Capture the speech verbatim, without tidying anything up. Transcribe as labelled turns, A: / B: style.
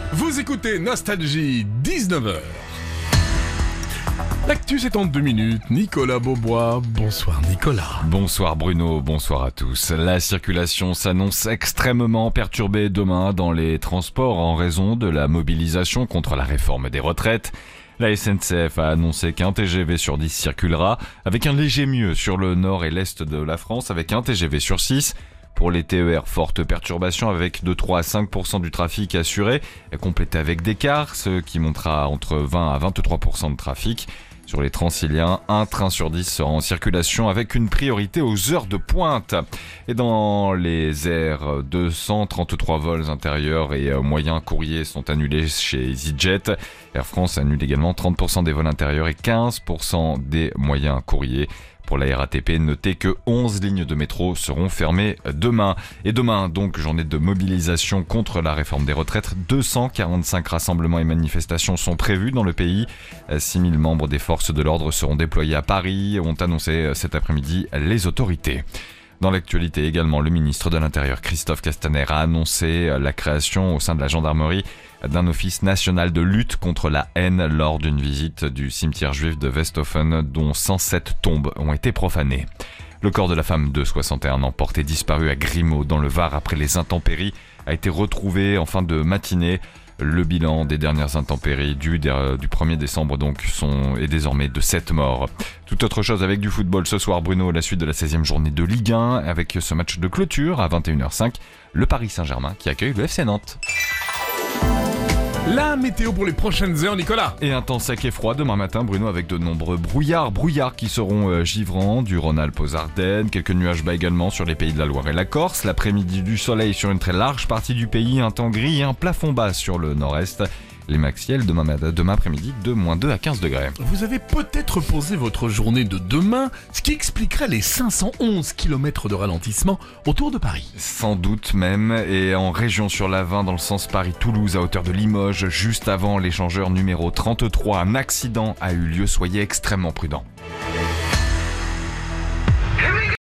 A: Vous écoutez Nostalgie, dix-neuf heures. L'actu c'est en deux minutes. Nicolas Beaubois, bonsoir Nicolas.
B: Bonsoir Bruno, bonsoir à tous. La circulation s'annonce extrêmement perturbée demain dans les transports en raison de la mobilisation contre la réforme des retraites. La S N C F a annoncé qu'un T G V sur dix circulera, avec un léger mieux sur le nord et l'est de la France, avec un T G V sur six. Pour les T E R, forte perturbation avec de trois à cinq pour cent du trafic assuré, complété avec des cars, ce qui montera entre vingt à vingt-trois pour cent de trafic. Sur les Transiliens, un train sur dix sera en circulation avec une priorité aux heures de pointe. Et dans les airs, deux cent trente-trois vols intérieurs et moyens courriers sont annulés chez EasyJet. Air France annule également trente pour cent des vols intérieurs et quinze pour cent des moyens courriers. Pour la R A T P, notez que onze lignes de métro seront fermées demain. Et demain, donc, journée de mobilisation contre la réforme des retraites. deux cent quarante-cinq rassemblements et manifestations sont prévus dans le pays. six mille membres des forces de l'ordre seront déployés à Paris, ont annoncé cet après-midi les autorités. Dans l'actualité également, le ministre de l'Intérieur Christophe Castaner a annoncé la création au sein de la gendarmerie d'un office national de lutte contre la haine lors d'une visite du cimetière juif de Westhofen dont cent sept tombes ont été profanées. Le corps de la femme de soixante et un ans porté disparu à Grimaud dans le Var après les intempéries a été retrouvé en fin de matinée. Le bilan des dernières intempéries du, du premier décembre donc sont, est désormais de sept morts. Tout autre chose avec du football ce soir, Bruno, la suite de la seizième journée de Ligue un avec ce match de clôture à vingt et une heures cinq, le Paris Saint-Germain qui accueille le F C Nantes.
A: La météo pour les prochaines heures, Nicolas.
B: Et un temps sec et froid demain matin, Bruno, avec de nombreux brouillards, brouillards qui seront euh, givrants du Rhône-Alpes aux Ardennes, quelques nuages bas également sur les pays de la Loire et la Corse, l'après-midi du soleil sur une très large partie du pays, un temps gris et un plafond bas sur le nord-est. Les maxiels demain, demain après-midi de moins deux à quinze degrés.
A: Vous avez peut-être posé votre journée de demain, ce qui expliquerait les cinq cent onze kilomètres de ralentissement autour de Paris.
B: Sans doute même, et en région sur l'A vingt dans le sens Paris-Toulouse à hauteur de Limoges, juste avant l'échangeur numéro trente-trois, un accident a eu lieu, soyez extrêmement prudents.